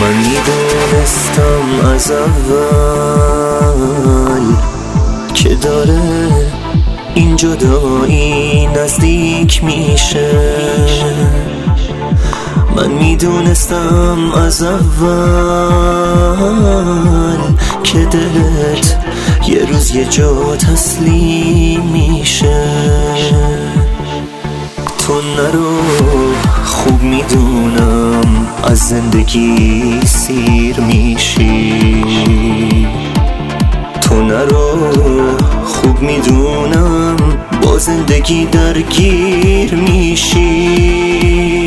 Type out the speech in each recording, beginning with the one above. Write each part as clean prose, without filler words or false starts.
من میدونستم از اول که داره این جدایی نزدیک میشه. من میدونستم از اول که دلت یه روز یه جا تسلیم میشه. تو نرو، خوب میدونم از زندگی سیر میشی. تو نرو، خوب میدونم با زندگی درگیر میشی.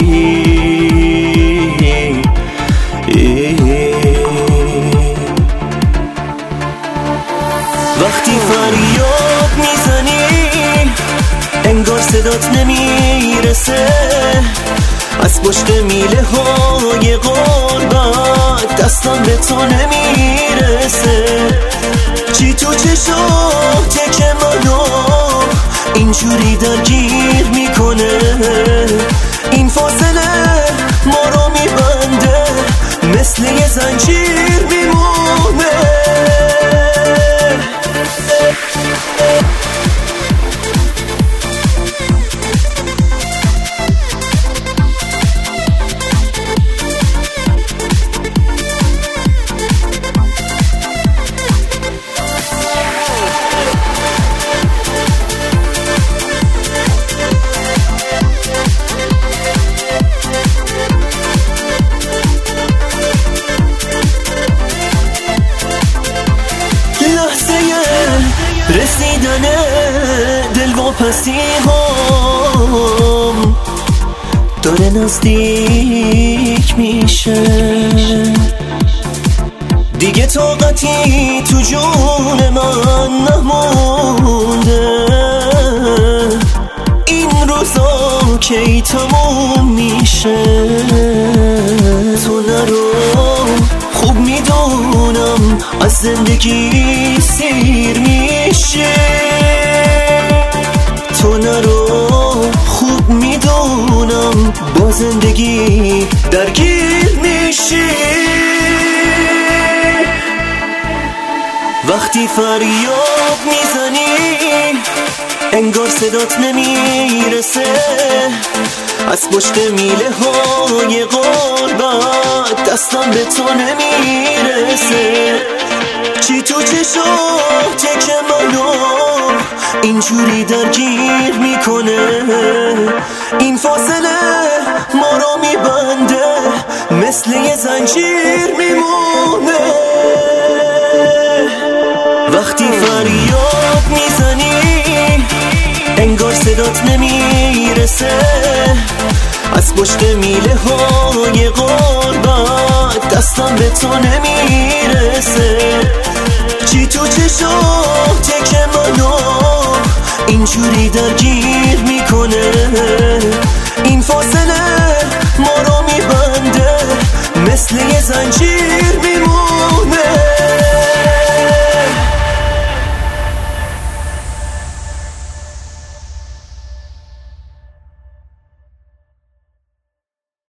وقتی فریاد میزنی انگار صدات نمیرسه، از پشت میله های غربت دستم به تو نمیرسه. چی تو چشاته که منو اینجوری درگیر میکنه؟ این فاصله ما رو میبنده، مثل یه زنجیر میمونه. رسیدن دلواپسی هم داره نزدیک میشه. دیگه طاقتی تو جون من نمونده. این روزا کی تموم میشه؟ تو نرو، خوب میدونم از زندگی سیر میشه. تو نرو، خوب میدونم با زندگی درگیر میشی. وقتی فریاد میزنی انگار صدات نمیرسه، از پشت میله های غربت دستم به تو نمیرسه. چی تو چشاته که منو اینجوری درگیر میکنه؟ این فاصله ما رو میبنده، مثل یه زنجیر میمونه. وقتی فریاد میزنی انگار صدات نمیرسه، از پشت میله های غربت دستم به تو نمیرسه. چی تو چشاته که منو اینجوری درگیر میکنه؟ این فاصله